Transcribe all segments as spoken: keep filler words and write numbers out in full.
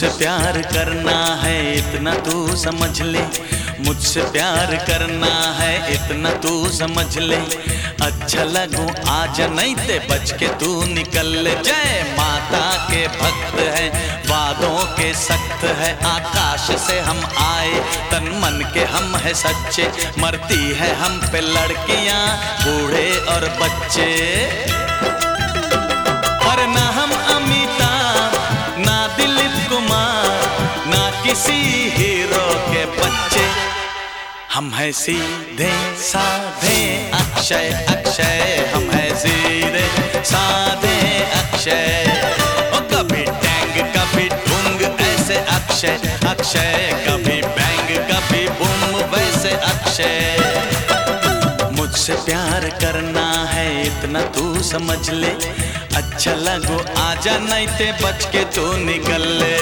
मुझसे प्यार करना है इतना तू समझ ले, मुझसे प्यार करना है इतना तू समझ ले। अच्छा लगूं आजा नहीं ते बच के तू निकल ले। जय माता के भक्त है, वादों के सख्त है, आकाश से हम आए तन मन के हम है सच्चे। मरती है हम पे लड़कियां बूढ़े और बच्चे, पर ना हम अमिताभ ना दिलीप कुमार ना किसी हीरो के बच्चे। हम है सीधे साधे अक्षय अक्षय, हम है सीधे साधे अक्षय। ओ कभी टैंग कभी ढूंग ऐसे अक्षय अक्षय, कभी बैंग कभी बूम वैसे अक्षय। मुझसे प्यार करना है इतना तू समझ ले। अच्छा लगो आजा नहीं ते बच के तू निकल ले।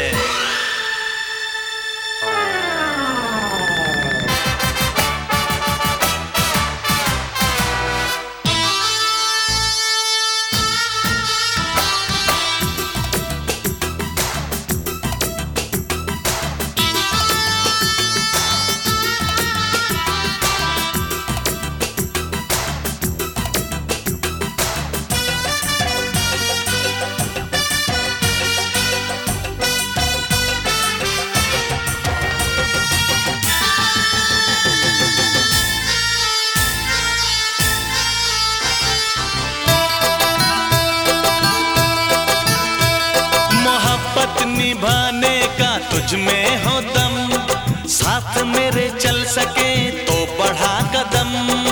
निभाने का तुझ में हो दम, साथ मेरे चल सके तो बढ़ा कदम।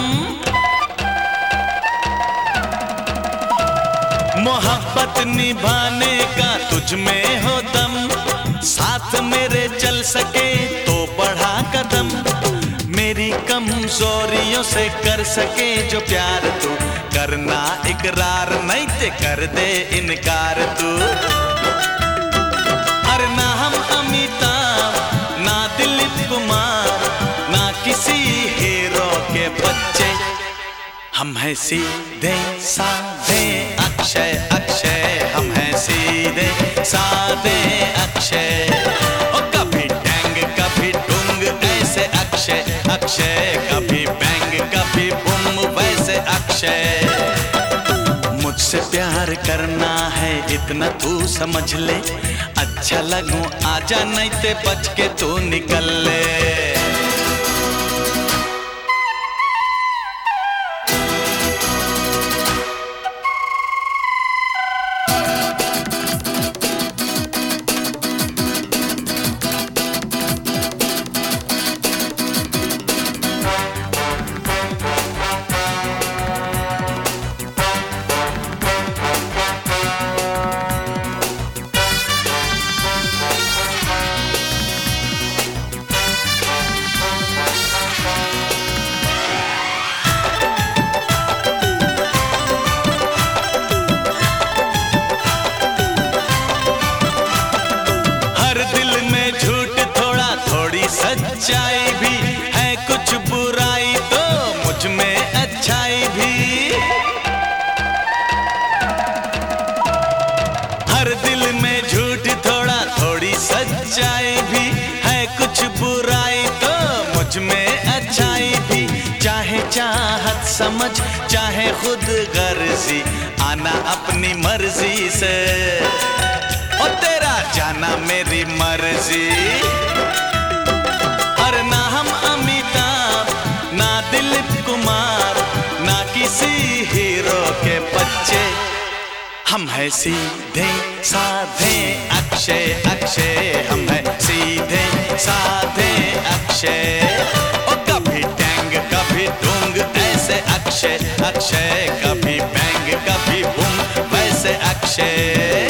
मोहब्बत निभाने का तुझ में हो दम, साथ मेरे चल सके तो बढ़ा कदम। मेरी कमजोरियों से कर सके जो प्यार तू, करना इकरार नहीं ते कर दे इनकार तू। अरे ना हम अमिताभ ना दिलीप कुमार ना किसी हीरो के बच्चे, हम हैं सीधे साधे अक्षय अक्षय, हम हैं सीधे साधे अक्षय। ओ कभी टैंग कभी डूंग ऐसे अक्षय अक्षय, कभी बैंग कभी बूम वैसे अक्षय। मुझसे प्यार करना है इतना तू समझ ले। अच्छा लगूं आजा नहीं ते बच के तू निकल ले। सच्चाई भी है कुछ बुराई तो मुझ में अच्छाई भी, हर दिल में झूठ थोड़ा थोड़ी सच्चाई भी है कुछ बुराई तो मुझ में अच्छाई भी। चाहे चाहत समझ चाहे खुद गर्जी, आना अपनी मर्जी से और तेरा जाना मेरी मर्जी। ना हम अमिताभ ना दिलीप कुमार ना किसी हीरो के बच्चे, हम हैं सीधे साधे अक्षय अक्षय, हम हैं सीधे साधे अक्षय। ओ कभी टैंग कभी डूंग ऐसे अक्षय अक्षय, कभी बैंग कभी बूम वैसे अक्षय।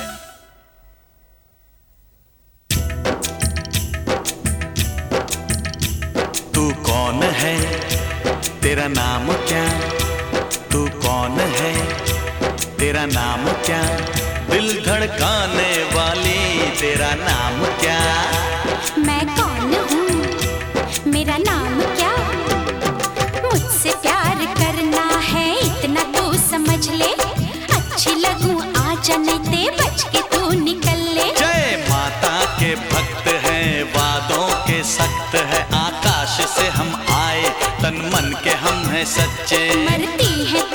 कौन है तेरा नाम क्या, तू कौन है तेरा नाम क्या, दिल धड़काने वाली तेरा नाम क्या। मैं कौन हूँ मेरा नाम क्या, मुझसे प्यार करना है इतना तू समझ ले। अच्छी लगूं आजा नहीं ते बच के तू निकल ले। जय माता हैं सच्चे। मरती हैं